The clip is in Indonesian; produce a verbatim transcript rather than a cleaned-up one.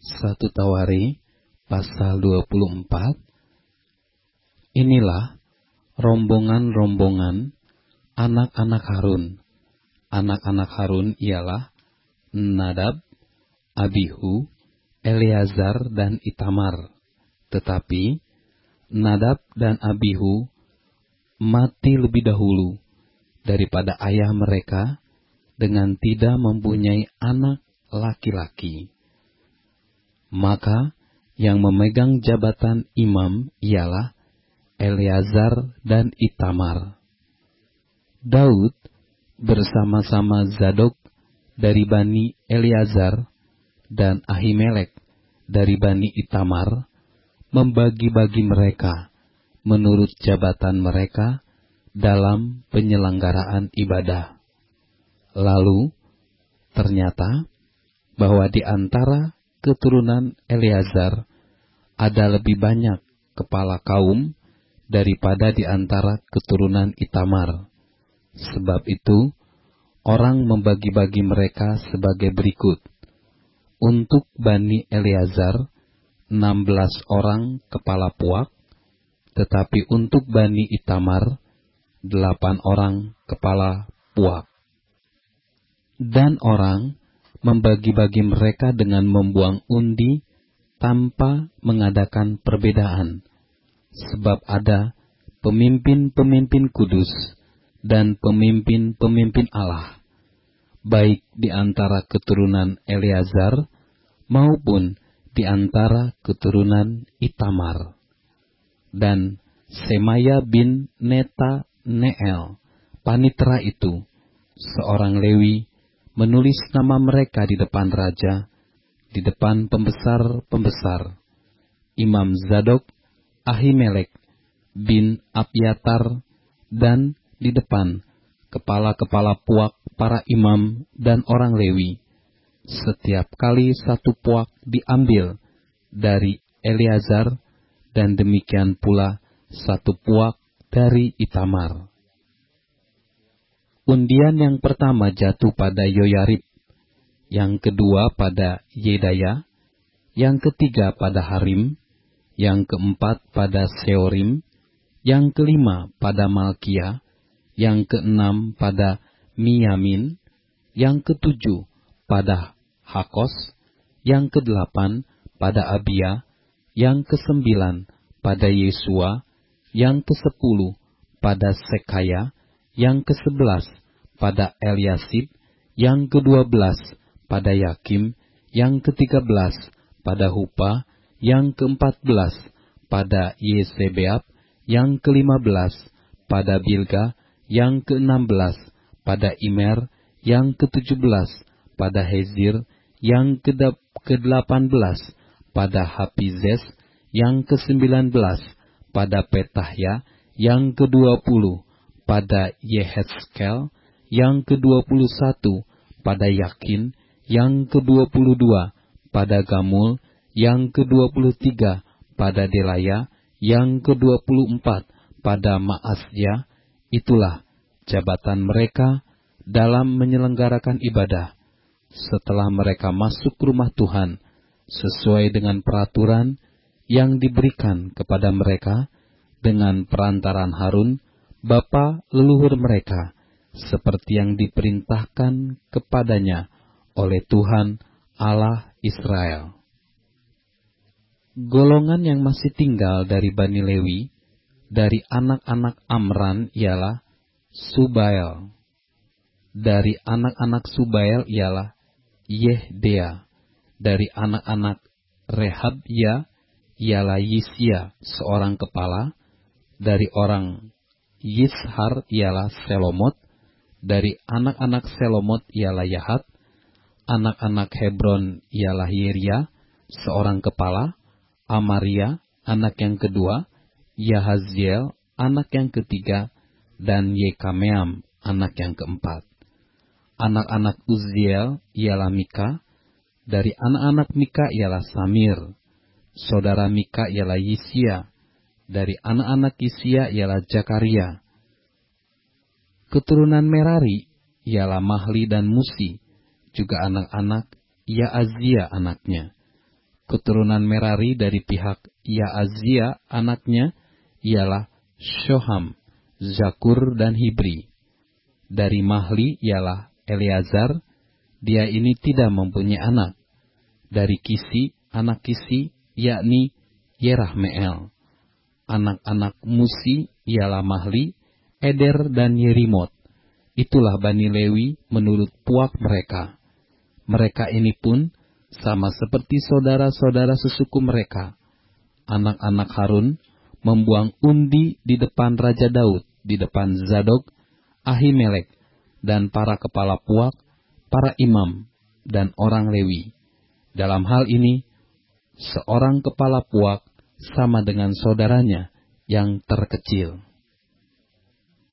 satu Tawari pasal dua puluh empat. Inilah rombongan-rombongan anak-anak Harun. Anak-anak Harun ialah Nadab, Abihu, Eleazar, dan Itamar. Tetapi Nadab dan Abihu mati lebih dahulu daripada ayah mereka dengan tidak mempunyai anak laki-laki. Maka yang memegang jabatan imam ialah Eleazar dan Itamar. Daud bersama-sama Zadok dari Bani Eleazar dan Ahimelek dari Bani Itamar membagi-bagi mereka menurut jabatan mereka dalam penyelenggaraan ibadah. Lalu ternyata bahwa di antara keturunan Eleazar ada lebih banyak kepala kaum daripada di antara keturunan Itamar. Sebab itu, orang membagi-bagi mereka sebagai berikut. Untuk Bani Eleazar, enam belas orang kepala puak, tetapi untuk Bani Itamar, delapan orang kepala puak. Dan orang membagi-bagi mereka dengan membuang undi tanpa mengadakan perbedaan, sebab ada pemimpin-pemimpin kudus dan pemimpin-pemimpin Allah, baik di antara keturunan Eleazar maupun di antara keturunan Itamar. Dan Semaya bin Netaneel, panitera itu, seorang Lewi, menulis nama mereka di depan raja, di depan pembesar-pembesar, Imam Zadok, Ahimelek bin Abyatar, dan di depan kepala-kepala puak para imam dan orang Lewi. Setiap kali satu puak diambil dari Eleazar, dan demikian pula satu puak dari Itamar. Undian yang pertama jatuh pada Yoyarib, yang kedua pada Yedaya, yang ketiga pada Harim, yang keempat pada Seorim, yang kelima pada Malkia, yang keenam pada Miyamin, yang ketujuh pada Hakos, yang kedelapan pada Abia, yang kesembilan pada Yesua, yang kesepuluh pada Sekaya, yang kesebelas pada Eliasib, yang kedua belas pada Yakim, yang ketiga belas pada Hupa, yang keempat belas pada Yesebeab, yang kelima belas pada Bilga, yang keenam belas pada Imer, yang ketujuh belas pada Hezir, yang kedelapan belas pada Hapizes, yang kesembilan belas pada Petahya, yang kedua puluh pada Yehezkel, yang kedua puluh satu pada Yakin, yang kedua puluh dua pada Gamul, yang kedua puluh tiga pada Delaya, yang kedua puluh empat pada Maasya. Itulah jabatan mereka dalam menyelenggarakan ibadah setelah mereka masuk rumah Tuhan sesuai dengan peraturan yang diberikan kepada mereka dengan perantaran Harun, bapa leluhur mereka, seperti yang diperintahkan kepadanya oleh Tuhan Allah Israel. Golongan yang masih tinggal dari Bani Lewi, dari anak-anak Amran ialah Subael. Dari anak-anak Subael ialah Yehdea. Dari anak-anak Rehabya ialah Yisya, seorang kepala. Dari orang Yishar ialah Selomot. Dari anak-anak Selomot ialah Yahat. Anak-anak Hebron ialah Yeria, seorang kepala. Amaria, anak yang kedua. Yahaziel, anak yang ketiga. Dan Yekameam, anak yang keempat. Anak-anak Uziel ialah Mika. Dari anak-anak Mika ialah Samir. Saudara Mika ialah Yisya. Dari anak-anak Yisya ialah Jakaria. Keturunan Merari ialah Mahli dan Musi, juga anak-anak Yaazia anaknya. Keturunan Merari dari pihak Yaazia anaknya ialah Shoham, Zakur, dan Hibri. Dari Mahli ialah Eleazar, dia ini tidak mempunyai anak. Dari Kisi, anak Kisi, yakni Yerahmeel. Anak-anak Musi ialah Mahli, Eder, dan Yerimot. Itulah Bani Lewi menurut puak mereka. Mereka ini pun sama seperti saudara-saudara sesuku mereka. Anak-anak Harun membuang undi di depan Raja Daud, di depan Zadok, Ahimelek, dan para kepala puak, para imam, dan orang Lewi. Dalam hal ini, seorang kepala puak sama dengan saudaranya yang terkecil.